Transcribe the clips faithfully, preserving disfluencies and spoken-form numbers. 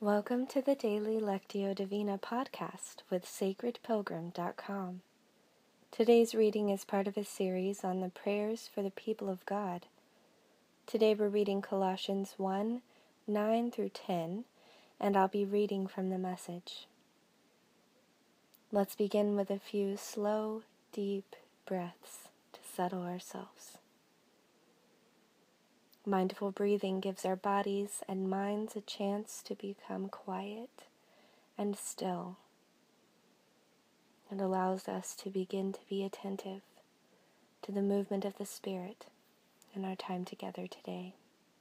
Welcome to the Daily Lectio Divina podcast with sacred pilgrim dot com. Today's reading is part of a series on the prayers for the people of God. Today we're reading Colossians one, nine through ten, and I'll be reading from the Message. Let's begin with a few slow, deep breaths to settle ourselves. Mindful breathing gives our bodies and minds a chance to become quiet and still. It allows us to begin to be attentive to the movement of the Spirit in our time together today.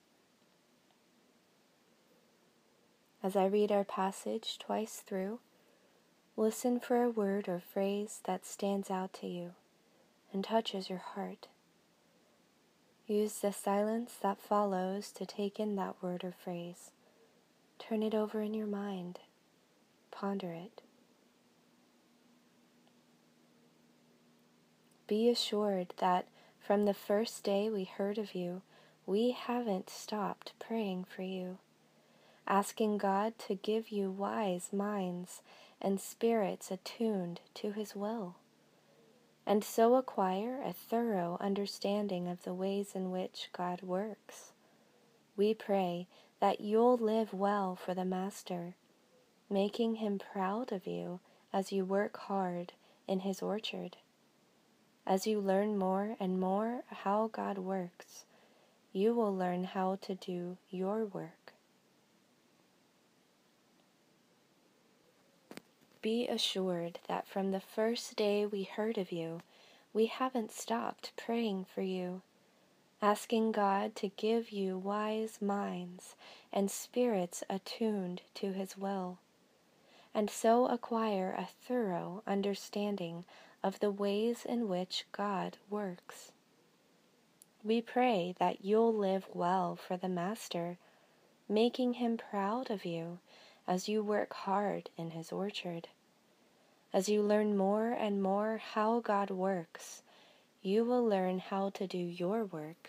As I read our passage twice through, listen for a word or phrase that stands out to you and touches your heart. Use the silence that follows to take in that word or phrase. Turn it over in your mind. Ponder it. Be assured that from the first day we heard of you, we haven't stopped praying for you, asking God to give you wise minds and spirits attuned to His will, and so acquire a thorough understanding of the ways in which God works. We pray that you'll live well for the Master, making Him proud of you as you work hard in His orchard. As you learn more and more how God works, you will learn how to do your work. Be assured that from the first day we heard of you, we haven't stopped praying for you, asking God to give you wise minds and spirits attuned to His will, and so acquire a thorough understanding of the ways in which God works. We pray that you'll live well for the Master, making Him proud of you as you work hard in His orchard. As you learn more and more how God works, you will learn how to do your work.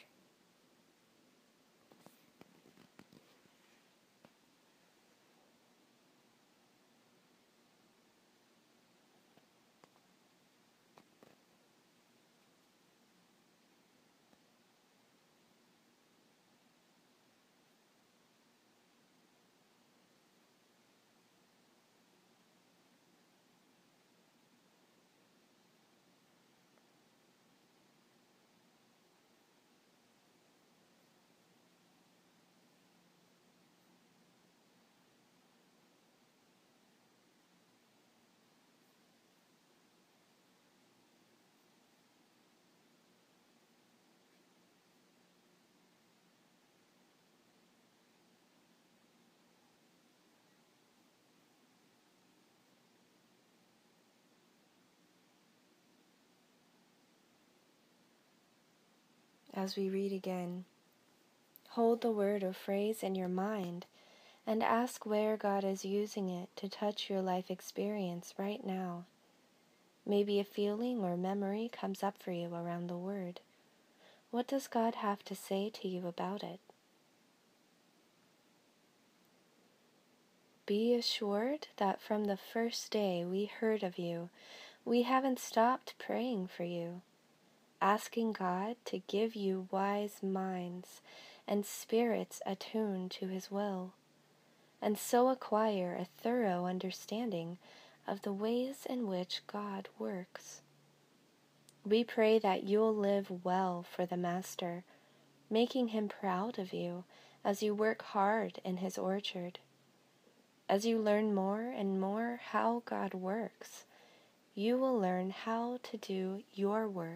As we read again, hold the word or phrase in your mind and ask where God is using it to touch your life experience right now. Maybe a feeling or memory comes up for you around the word. What does God have to say to you about it? Be assured that from the first day we heard of you, we haven't stopped praying for you, asking God to give you wise minds and spirits attuned to His will, and so acquire a thorough understanding of the ways in which God works. We pray that you'll live well for the Master, making Him proud of you as you work hard in His orchard. As you learn more and more how God works, you will learn how to do your work.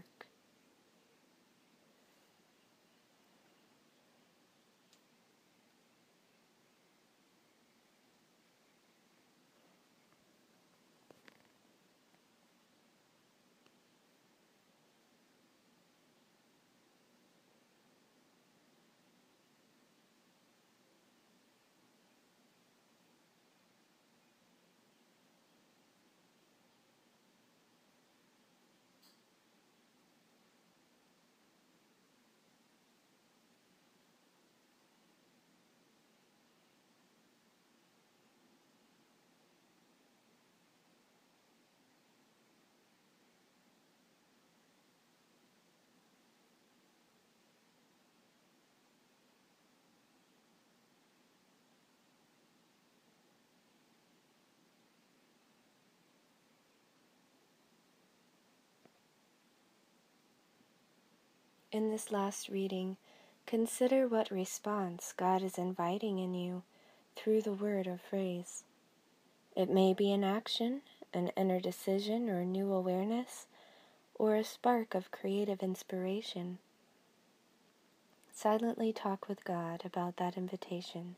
In this last reading, consider what response God is inviting in you through the word or phrase. It may be an action, an inner decision or new awareness, or a spark of creative inspiration. Silently talk with God about that invitation.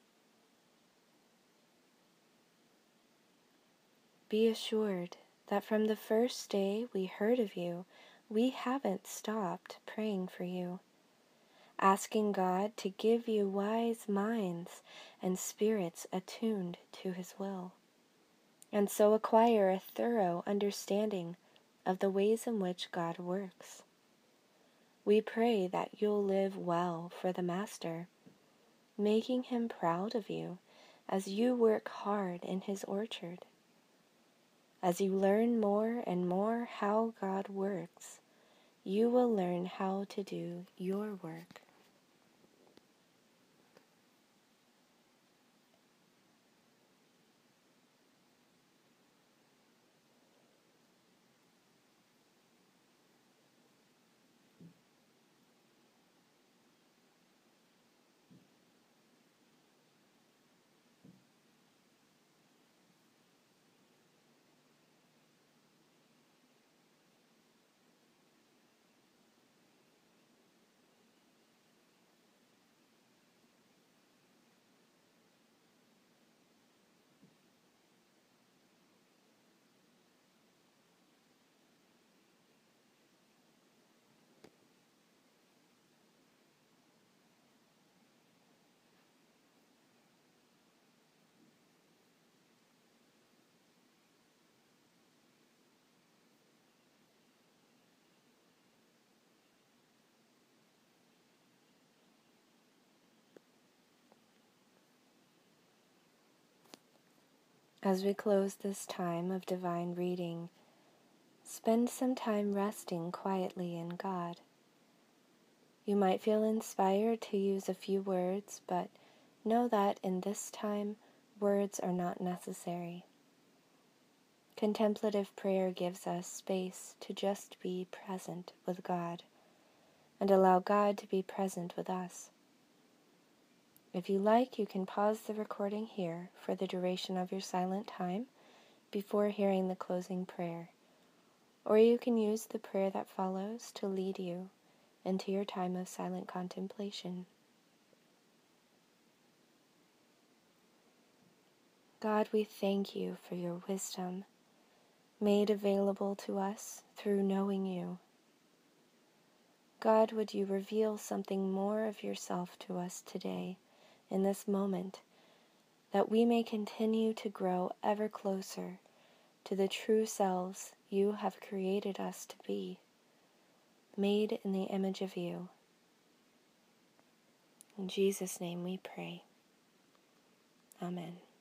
Be assured that from the first day we heard of you, we haven't stopped praying for you, asking God to give you wise minds and spirits attuned to His will, and so acquire a thorough understanding of the ways in which God works. We pray that you'll live well for the Master, making Him proud of you as you work hard in His orchard. As you learn more and more how God works, you will learn how to do your work. As we close this time of divine reading, spend some time resting quietly in God. You might feel inspired to use a few words, but know that in this time, words are not necessary. Contemplative prayer gives us space to just be present with God and allow God to be present with us. If you like, you can pause the recording here for the duration of your silent time before hearing the closing prayer, or you can use the prayer that follows to lead you into your time of silent contemplation. God, we thank you for your wisdom, made available to us through knowing you. God, would you reveal something more of yourself to us today, in this moment, that we may continue to grow ever closer to the true selves you have created us to be, made in the image of you. In Jesus' name we pray. Amen.